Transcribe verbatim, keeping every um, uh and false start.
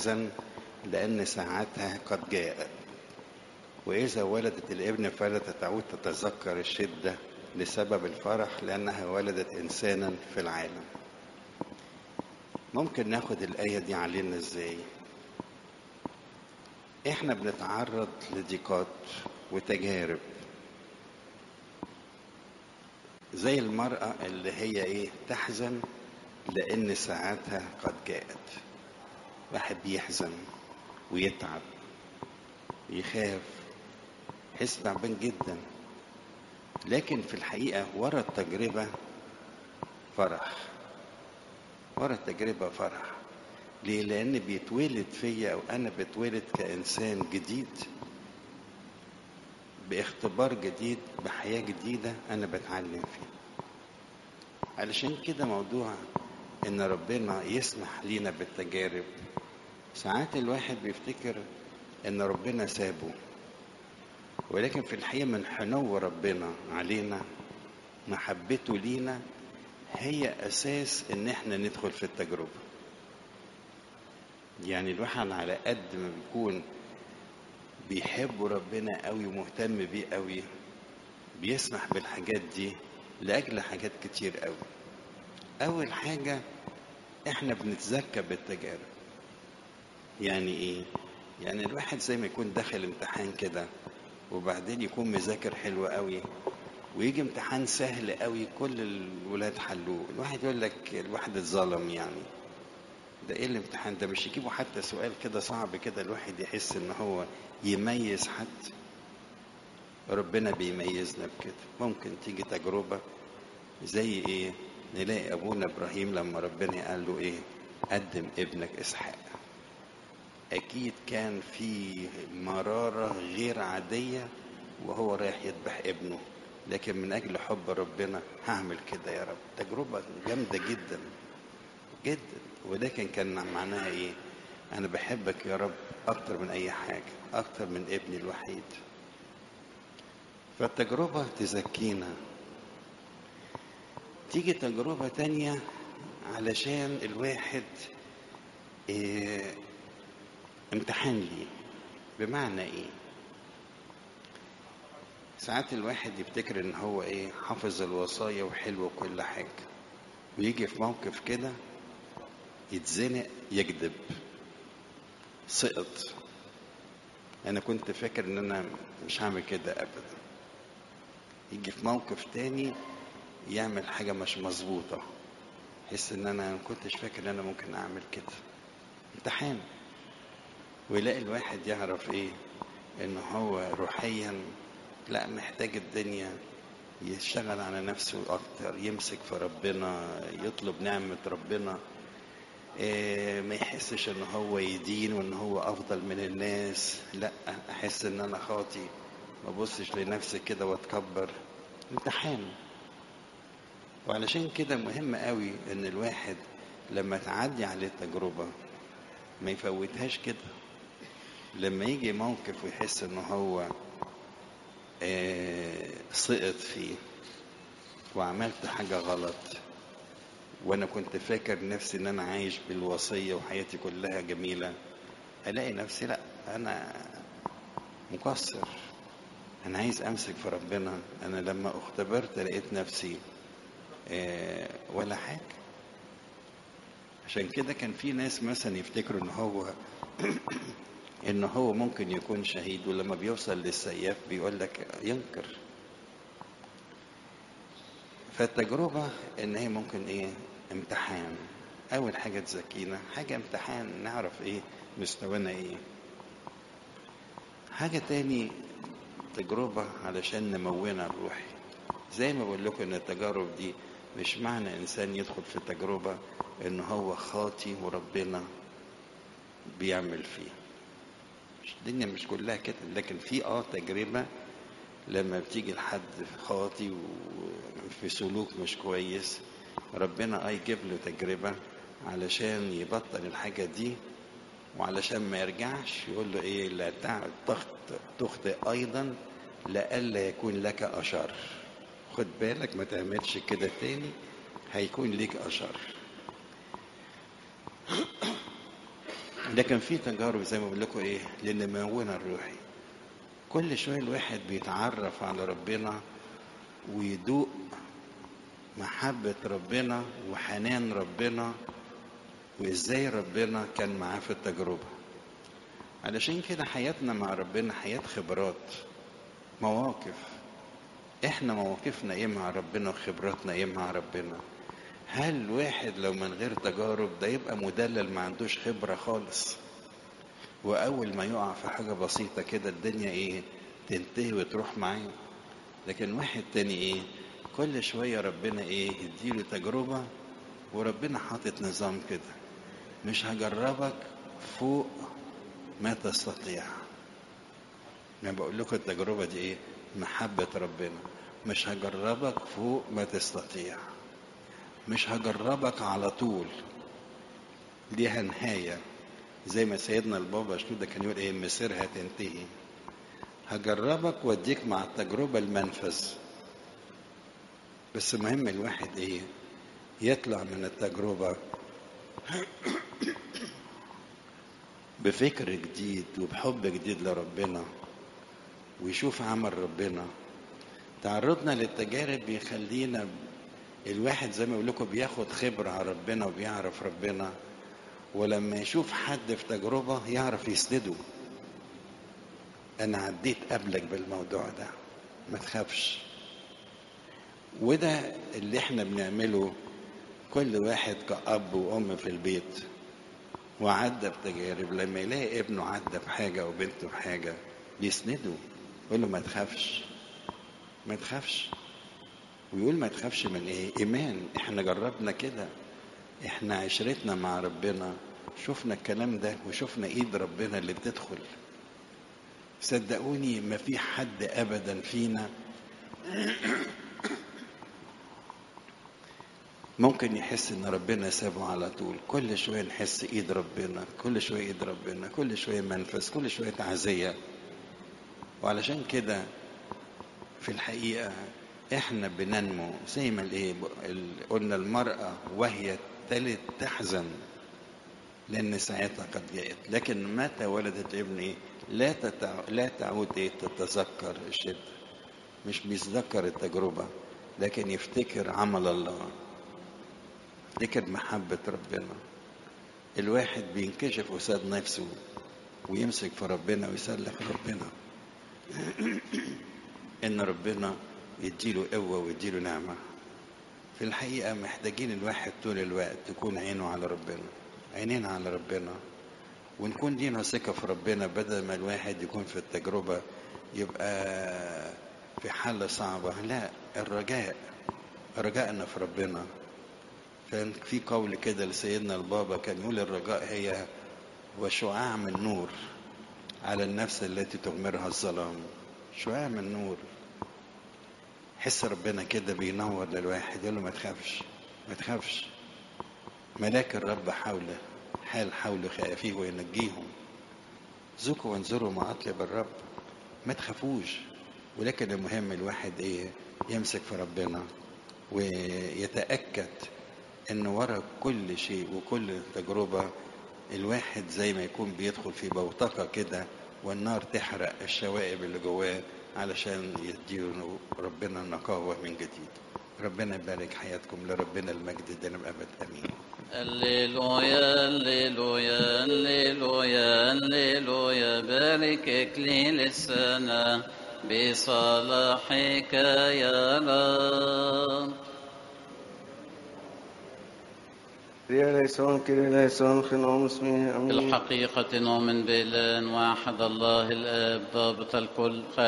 تحزن لأن ساعتها قد جاءت، وإذا ولدت الابن فلا تعود تتذكر الشدة لسبب الفرح لأنها ولدت إنسانا في العالم. ممكن ناخد الآية دي علينا إزاي؟ إحنا بنتعرض لضيقات وتجارب، زي المرأة اللي هي إيه تحزن لأن ساعتها قد جاءت. واحد بيحزن ويتعب يخاف يحس تعبان جدا، لكن في الحقيقة ورا التجربة فرح، ورا التجربة فرح. ليه؟ لأن بيتولد فيا أو أنا بتولد كإنسان جديد باختبار جديد بحياة جديدة أنا بتعلم فيه. علشان كده موضوع إن ربنا يسمح لينا بالتجارب، ساعات الواحد بيفتكر إن ربنا سابه، ولكن في الحقيقة من حنو ربنا علينا محبته لينا هي أساس إن إحنا ندخل في التجربة. يعني الواحد على قد ما بيكون بيحب ربنا قوي ومهتم بيه قوي بيسمح بالحاجات دي لأجل حاجات كتير قوي. أول حاجة إحنا بنتزكى بالتجارب. يعني إيه؟ يعني الواحد زي ما يكون داخل امتحان كده وبعدين يكون مذاكر حلو قوي ويجي امتحان سهل قوي كل الولاد حلوه، الواحد يقول لك الواحد اتظلم. يعني ده ايه الامتحان ده؟ مش يجيبوا حتى سؤال كده صعب كده الواحد يحس ان هو يميز حد. ربنا بيميزنا بكده. ممكن تيجي تجربة زي ايه؟ نلاقي ابونا ابراهيم لما ربنا قال له ايه؟ قدم ابنك اسحاق. اكيد كان في مرارة غير عادية وهو رايح يذبح ابنه، لكن من اجل حب ربنا هعمل كده يا رب. تجربة جامدة جدا جدا، ولكن كان معناها ايه؟ انا بحبك يا رب اكتر من اي حاجة، اكتر من ابني الوحيد. فالتجربة تزكينا. تيجي تجربة تانية علشان الواحد إيه؟ امتحان ليه. بمعنى ايه؟ ساعات الواحد يفتكر ان هو ايه؟ حافظ الوصايا وحلو وكل حاجة، ويجي في موقف كده يتزنق يكذب. سقط. انا كنت فاكر ان انا مش هعمل كده ابدا. يجي في موقف تاني يعمل حاجة مش مظبوطة، يحس ان انا ما كنتش فاكر ان انا ممكن اعمل كده. امتحان. ويلاقي الواحد يعرف ايه؟ ان هو روحيا لا، محتاج الدنيا يشتغل على نفسه اكتر، يمسك في ربنا، يطلب نعمة ربنا، إيه ما يحسش ان هو يدين وان هو افضل من الناس. لا، احس ان انا خاطي، ما بصش لنفسي كده واتكبر. امتحان. وعلشان كده مهم قوي ان الواحد لما تعدي عليه التجربة ما يفوتهاش كده. لما يجي موقف ويحس ان هو آه سقط فيه وعملت حاجة غلط، وانا كنت فاكر نفسي ان انا عايش بالوصية وحياتي كلها جميلة، الاقي نفسي لا، انا مقصر، انا عايز امسك في ربنا. انا لما اختبرت لقيت نفسي آه ولا حاجة. عشان كده كان في ناس مثلا يفتكروا ان هو ان هو ممكن يكون شهيد، ولما بيوصل للسياف بيقول لك ينكر. فالتجربة ان هي ممكن ايه؟ امتحان. اول حاجة تزكينا حاجة امتحان، نعرف ايه مستوانا ايه. حاجة تاني تجربة علشان نمونا الروحي. زي ما بقول لكم ان التجارب دي مش معنى انسان يدخل في تجربة ان هو خاطي وربنا بيعمل فيه. الدنيا مش كلها كده، لكن في اه تجربة لما بتيجي لحد خاطي وفي سلوك مش كويس، ربنا اه يجيب له تجربة علشان يبطل الحاجة دي، وعلشان ما يرجعش يقول له ايه؟ لا تخطئ ايضا لئلا يكون لك اشر. خد بالك ما تعملش كده تاني، هيكون ليك اشر. لكن في تجارب زي ما بقول لكم ايه للنمونا الروحي. كل شويه الواحد بيتعرف على ربنا ويدوق محبه ربنا وحنان ربنا وازاي ربنا كان معاه في التجربه. علشان كده حياتنا مع ربنا حياه خبرات، مواقف. احنا مواقفنا ايه مع ربنا وخبراتنا ايه مع ربنا. هل واحد لو من غير تجارب ده يبقى مدلل ما عندوش خبرة خالص، واول ما يقع في حاجة بسيطة كده الدنيا ايه تنتهي وتروح معاه. لكن واحد تاني ايه كل شوية ربنا ايه يديله تجربة، وربنا حاطط نظام كده، مش هجربك فوق ما تستطيع. انا بقول لكم التجربة دي ايه محبة ربنا. مش هجربك فوق ما تستطيع، مش هجربك على طول، ليها نهاية. زي ما سيدنا البابا شنودة كان يقول ايه مسيرها تنتهي. هجربك واديك مع التجربة المنفذ، بس مهم الواحد ايه يطلع من التجربة بفكر جديد وبحب جديد لربنا ويشوف عمل ربنا. تعرضنا للتجارب بيخلينا الواحد زي ما بقول لكم بياخد خبرة على ربنا وبيعرف ربنا، ولما يشوف حد في تجربة يعرف يسنده. انا عديت قبلك بالموضوع ده ما تخافش. وده اللي احنا بنعمله كل واحد كأب وأم في البيت وعدى بتجارب، لما يلاقي ابنه عدى بحاجة أو بنته بحاجة بيسنده، يقول له ما تخافش ما تخافش. ويقول ما تخافش من ايه؟ ايمان. احنا جربنا كده، احنا عشرتنا مع ربنا شفنا الكلام ده وشفنا ايد ربنا اللي بتدخل. صدقوني ما في حد ابدا فينا ممكن يحس ان ربنا سابه على طول. كل شوية نحس ايد ربنا، كل شوية ايد ربنا، كل شوية منفذ، كل شوية تعزية. وعلشان كده في الحقيقة احنا بننمو زي ما الايه قلنا المرأة وهي تلد تحزن لان ساعتها قد جاءت، لكن متى ولدت ابني لا تتع... لا تعود ايه تتذكر الشدة. مش بيتذكر التجربة لكن يفتكر عمل الله، يفتكر محبة ربنا. الواحد بينكشف قصاد نفسه ويمسك في ربنا ويسلك ربنا ان ربنا يديله قوة ويديله نعمة. في الحقيقة محتاجين الواحد طول الوقت تكون عينه على ربنا، عينينا على ربنا، ونكون لينا ثقة في ربنا، بدل ما الواحد يكون في التجربة يبقى في حالة صعبة. لا، الرجاء رجائنا في ربنا. كان في قول كده لسيدنا البابا كان يقول الرجاء هي وشعاع من نور على النفس التي تغمرها الظلام. شعاع من نور، حس ربنا كده بينور للواحد، يقول له ما تخافش ما تخافش. ملاك الرب حوله حال حول خائفيه وينجيهم. ذوقوا وانظروا ما أطيب الرب. ما تخافوش. ولكن المهم الواحد ايه يمسك في ربنا ويتأكد ان ورا كل شيء وكل تجربة الواحد زي ما يكون بيدخل في بوتقة كده والنار تحرق الشوائب اللي جواه علشان يديله ربنا النقاوة من جديد. ربنا يبارك حياتكم، لربنا المجد دائما أبد آمين. هللويا هللويا هللويا هللويا. بارك إكليل السنة بصلاحك يا رب. كريا ليسون كريا ليسون خنوم اسمه أمين. الحقيقة نؤمن بإله واحد الله الآب ضابط الكل